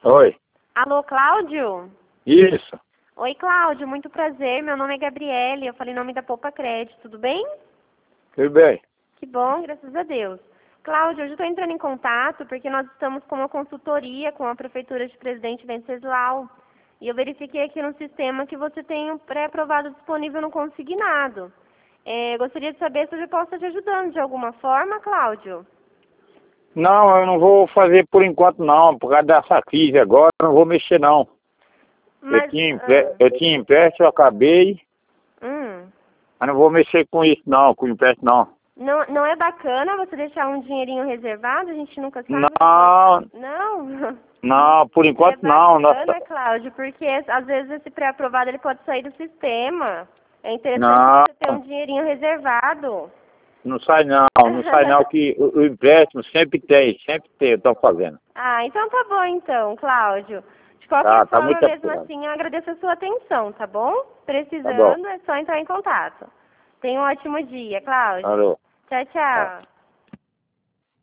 Oi. Alô, Cláudio? Isso. Oi, Cláudio, muito prazer. Meu nome é Gabriele, eu falei em nome da Poupa Crédito, tudo bem? Tudo bem. Que bom, graças a Deus. Cláudio, hoje eu estou entrando em contato porque nós estamos com uma consultoria com a Prefeitura de Presidente Venceslau. E eu verifiquei aqui no sistema que você tem um pré-aprovado disponível no consignado. Gostaria de saber se eu posso estar te ajudando de alguma forma, Cláudio. Não, eu não vou fazer por enquanto não, por causa dessa crise agora, eu não vou mexer não. Mas, Eu tinha empréstimo, eu acabei, hum. mas não vou mexer com isso não, com empréstimo não. Não é bacana você deixar um dinheirinho reservado? A gente nunca sabe. Não, Não? não, por enquanto não. É bacana, Cláudio, porque às vezes esse pré-aprovado ele pode sair do sistema. É interessante Não, você ter um dinheirinho reservado. não sai não, que o empréstimo sempre tem, eu estou fazendo. Ah, então tá bom então, Cláudio. De qualquer Tá forma, muito mesmo apurado. assim, eu agradeço a sua atenção, tá bom? Tá bom. Precisando, é só entrar em contato. Tenha um ótimo dia, Cláudio. Alô. Tchau, Tá. tchau.